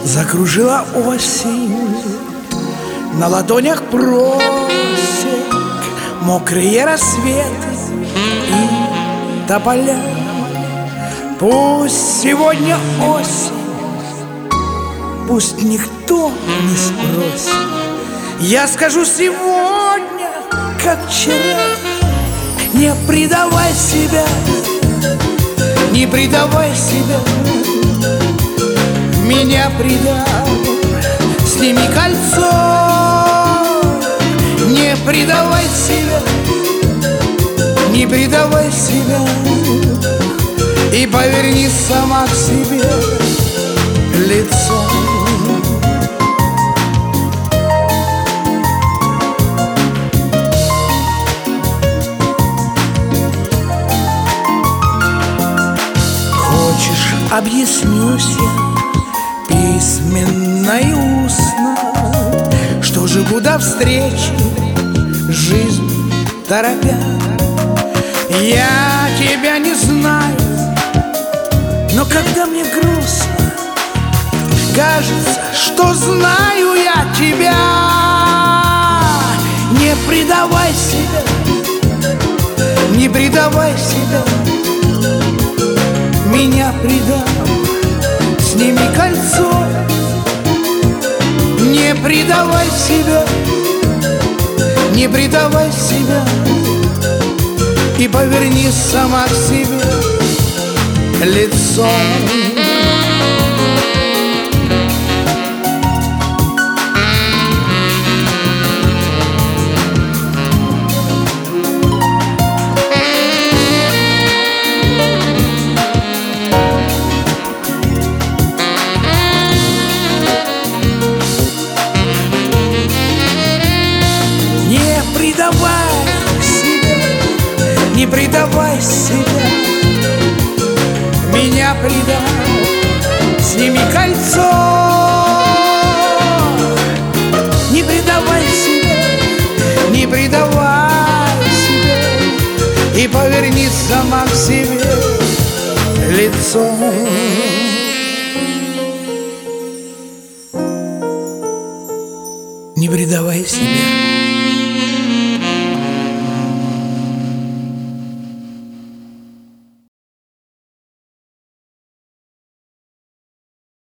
Закружила осень, на ладонях просек мокрые рассветы и тополя. Пусть сегодня осень, пусть никто не спросит, я скажу сегодня, как вчера. Не предавай себя, не предавай себя. Меня предал, сними кольцо. Не предавай себя, не предавай себя. И поверни сама к себе лицо. Хочешь, объяснюсь я письменно и устно, что живу до встречи, жизнь торопя. Я тебя не знаю, но когда мне грустно, кажется, что знаю я тебя. Не предавай себя, не предавай себя. Меня предал, сними кольцо. Не предавай себя, не предавай себя. И поверни сама к себе лицо. Не предавай себя, не предавай себя. Меня предал, сними кольцо. Не предавай себя, не предавай себя. И поверни сама к себе лицо. Не предавай себя.